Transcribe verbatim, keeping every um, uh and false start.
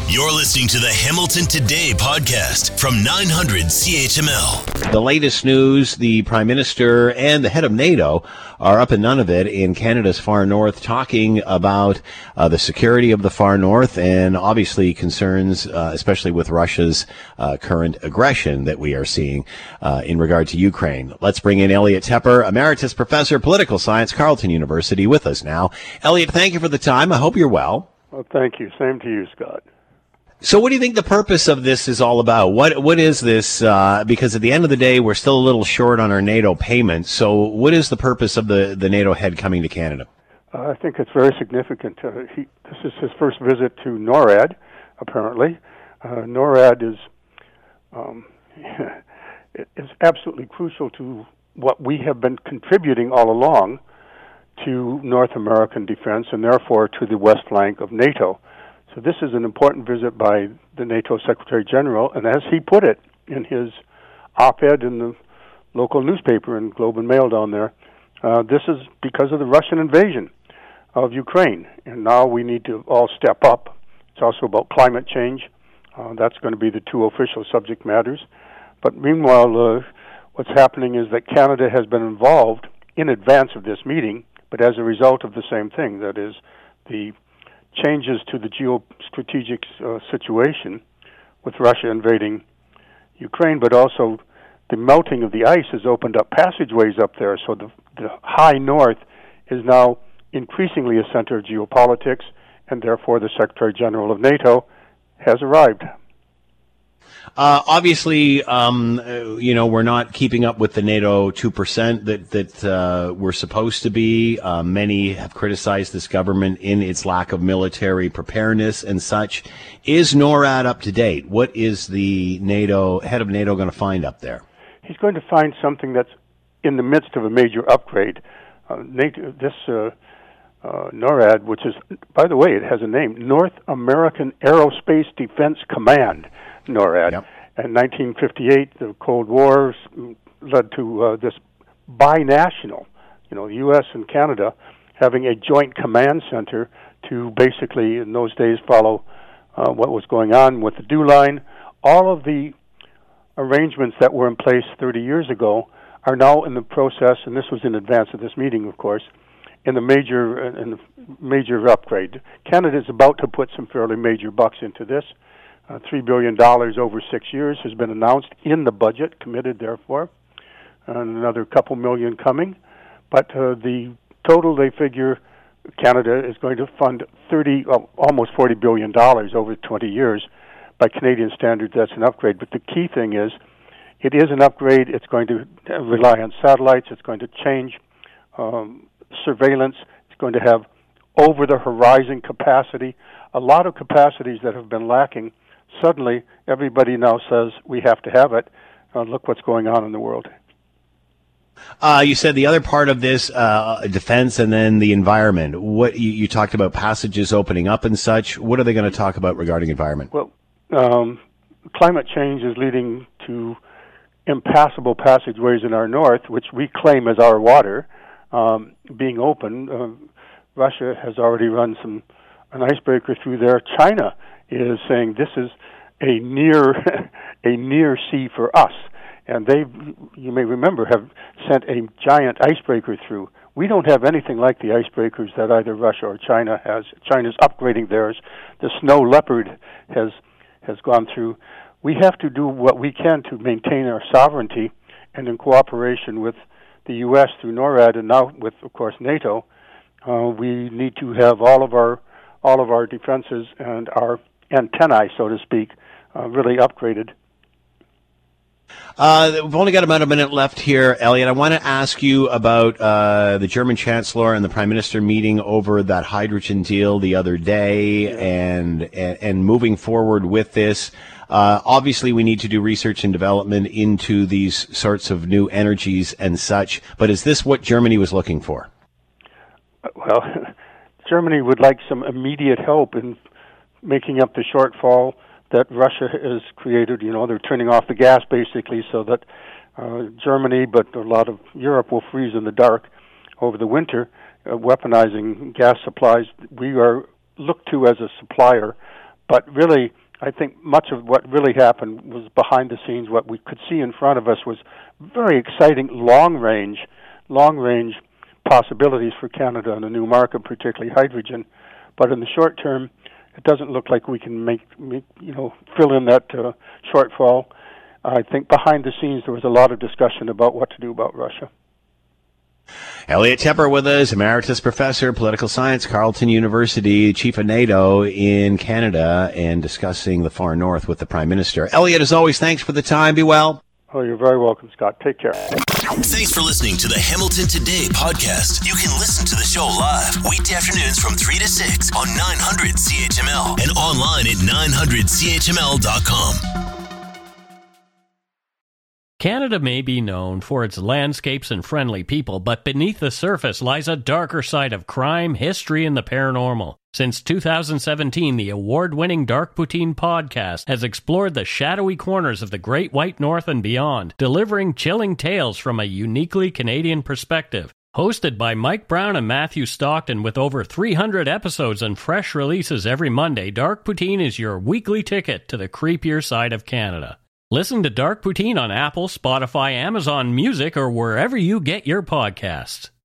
You're listening to the Hamilton Today podcast from nine hundred C H M L. The latest news, the Prime Minister and the head of NATO are up in Nunavut in Canada's far north talking about uh, the security of the far north and obviously concerns, uh, especially with Russia's uh, current aggression that we are seeing uh, in regard to Ukraine. Let's bring in Elliot Tepper, Emeritus Professor, Political Science, Carleton University, with us now. Elliot, thank you for the time. I hope you're well. Well, thank you. Same to you, Scott. So what do you think the purpose of this is all about? What What is this? Uh, because at the end of the day, we're still a little short on our NATO payments. So what is the purpose of the, the NATO head coming to Canada? Uh, I think it's very significant. Uh, he, this is his first visit to NORAD, apparently. Uh, NORAD is, um, is absolutely crucial to what we have been contributing all along to North American defense and therefore to the west flank of NATO. So this is an important visit by the NATO Secretary General, and as he put it in his op-ed in the local newspaper in Globe and Mail down there, uh, this is because of the Russian invasion of Ukraine, and now we need to all step up. It's also about climate change. Uh, that's going to be the two official subject matters. But meanwhile, uh, what's happening is that Canada has been involved in advance of this meeting, but as a result of the same thing, that is, the changes to the geostrategic uh, situation with Russia invading Ukraine, but also the melting of the ice has opened up passageways up there, so the, the high north is now increasingly a center of geopolitics, and therefore the Secretary General of NATO has arrived. Uh, obviously, um, you know, we're not keeping up with the NATO two percent that, that uh, we're supposed to be. Uh, many have criticized this government in its lack of military preparedness and such. Is NORAD up to date? What is the NATO head of NATO going to find up there? He's going to find something that's in the midst of a major upgrade. Uh, NATO, this uh, uh, NORAD, which is, by the way, it has a name, North American Aerospace Defense Command. NORAD. Yep. In nineteen fifty-eight, the Cold War led to uh, this binational, you know, U S and Canada having a joint command center to basically, in those days, follow uh, what was going on with the DEW line. All of the arrangements that were in place thirty years ago are now in the process, and this was in advance of this meeting, of course, in the major in the major upgrade. Canada is about to put some fairly major bucks into this. Uh, three billion dollars over six years has been announced in the budget, committed therefore, and another couple million coming. But uh, the total, they figure, Canada is going to fund thirty, oh, almost forty billion dollars over twenty years. By Canadian standards, that's an upgrade. But the key thing is, it is an upgrade. It's going to rely on satellites. It's going to change um, surveillance. It's going to have over-the-horizon capacity. A lot of capacities that have been lacking. Suddenly, everybody now says we have to have it. Uh, look what's going on in the world. Uh, you said the other part of this, uh, defense and then the environment. What you, you talked about passages opening up and such. What are they going to talk about regarding environment? Well, um, climate change is leading to impassable passageways in our north, which we claim as our water, um, being open. Uh, Russia has already run some an icebreaker through there. China is saying this is a near a near sea for us, and they, you may remember, have sent a giant icebreaker through. We don't have anything like the icebreakers that either Russia or China has. China's upgrading theirs. The Snow Leopard has has gone through. We have to do what we can to maintain our sovereignty, and in cooperation with the U S through NORAD and now with, of course, NATO, uh, we need to have all of our all of our defenses and our antennae, so to speak, uh, really upgraded. Uh, we've only got about a minute left here, Elliot. I want to ask you about uh, the German Chancellor and the Prime Minister meeting over that hydrogen deal the other day, yeah. and, and and moving forward with this. Uh, obviously, we need to do research and development into these sorts of new energies and such, but is this what Germany was looking for? Well, Germany would like some immediate help in making up the shortfall that Russia has created. You know, they're turning off the gas basically so that uh, Germany, but a lot of Europe will freeze in the dark over the winter, uh, weaponizing gas supplies. We are looked to as a supplier but really, I think much of what really happened was behind the scenes. What we could see in front of us was very exciting long-range, long-range possibilities for Canada and a new market, particularly hydrogen. But in the short term, it doesn't look like we can make, make you know, fill in that uh, shortfall. I think behind the scenes there was a lot of discussion about what to do about Russia. Elliot Tepper with us, Emeritus Professor, Political Science, Carleton University, Chief of NATO in Canada, and discussing the far north with the Prime Minister. Elliot, as always, thanks for the time. Be well. Oh, you're very welcome, Scott. Take care. Thanks for listening to the Hamilton Today podcast. You can listen to the show live weekday afternoons from three to six on nine hundred C H M L and online at nine hundred C H M L dot com. Canada may be known for its landscapes and friendly people, but beneath the surface lies a darker side of crime, history, and the paranormal. Since two thousand seventeen, the award-winning Dark Poutine podcast has explored the shadowy corners of the Great White North and beyond, delivering chilling tales from a uniquely Canadian perspective. Hosted by Mike Brown and Matthew Stockton with over three hundred episodes and fresh releases every Monday, Dark Poutine is your weekly ticket to the creepier side of Canada. Listen to Dark Poutine on Apple, Spotify, Amazon Music, or wherever you get your podcasts.